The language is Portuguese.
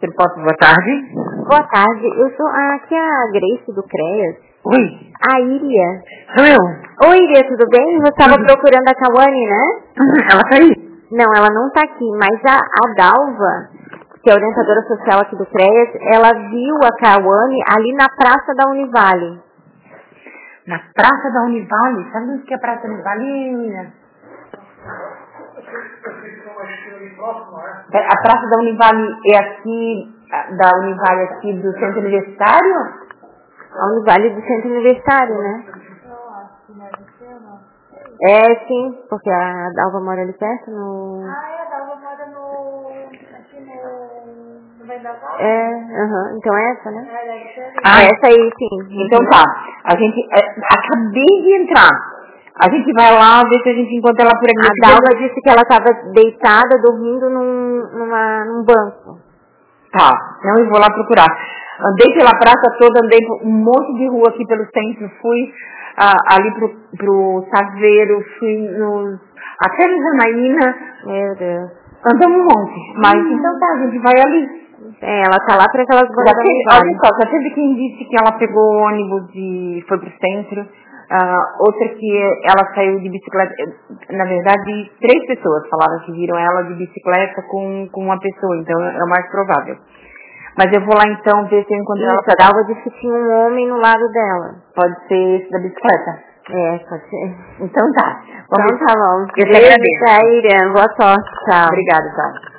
Posso, boa tarde. Boa tarde, eu sou aqui a Grace do CREAS. Oi. A Iria. Sou eu. Oi, Iria, tudo bem? Você estava procurando a Kawane, né? Ela tá aí? Não, ela não está aqui, mas a Dalva, que é orientadora social aqui do CREAS, ela viu a Kawane ali na Praça da Univale. Na Praça da Univale? Sabe onde que é a Praça da Univale, menina? A Praça da Univale é aqui, da Univale aqui do Centro Universitário? A Univale do Centro Universitário, né? É, sim, porque a Dalva mora ali perto, no... a Dalva mora aqui no Vendaval? Então é essa, né? Deve ser ali. Essa aí, sim. Então tá, a gente, acabei de entrar. A gente vai lá ver se a gente encontra ela por aqui. A Dalva disse que ela estava deitada, dormindo num banco. Tá, então eu vou lá procurar. Andei pela praça toda, andei um monte de rua aqui pelo centro, fui ali pro Saveiro, fui até no Janaína. Meu Deus. Andamos um monte, mas então tá, a gente vai ali. Ela tá lá para aquelas bandas da Univale. Olha só, já teve quem disse que ela pegou o ônibus e foi pro centro. Outra que ela saiu de bicicleta. Na verdade, 3 pessoas falaram que viram ela de bicicleta com uma pessoa, então é o mais provável. Mas eu vou lá então ver se eu encontro ela. A Dalva disse que tinha um homem no lado dela. Pode ser esse da bicicleta? Pode ser. Então tá. Então tá bom. Eu te agradeço. Beijo, Irian. Boa sorte. Tchau. Obrigada, tchau.